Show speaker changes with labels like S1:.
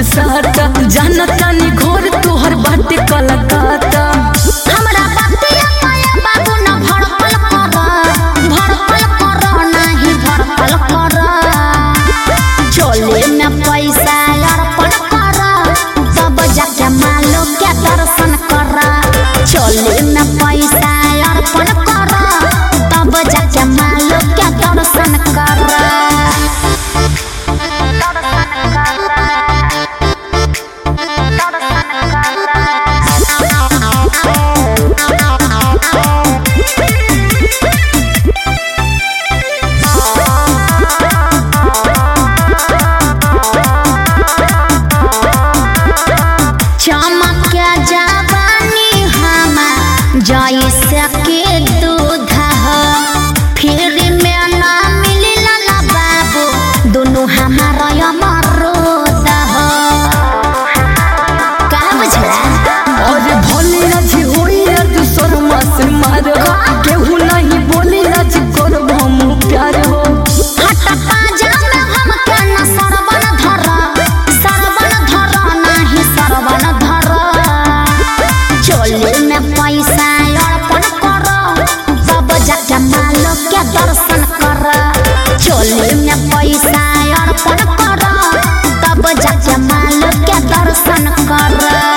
S1: साटा जानता नी घोर तोहर बाटे कलकाता
S2: हमरा बतिया पाया बाबू न भड़कल कर नहीं भड़कल कर चोले में पैसा अर्पण कर तब जाके मालो के दर्शन कर चोले में पैसा अर्पण कर तब जाके मालो के दर्शन कर चमक जवानी हमा जैसे के दूध हो फिर में ना मिलला ना बाबू दोनों हमारा अमरूद हो का बुझला
S1: और भोले आज होई आज शर्मा से मार केहू नहीं बोले आज करब हम प्यार हो
S2: हट पाजा में हम के न सरवन धर नहीं सरवन धर चोले में पैसा अर्पण कर तब जाके मालो के दर्शन कर चोले में पैसा अर्पण कर तब जाके मालो के दर्शन कर।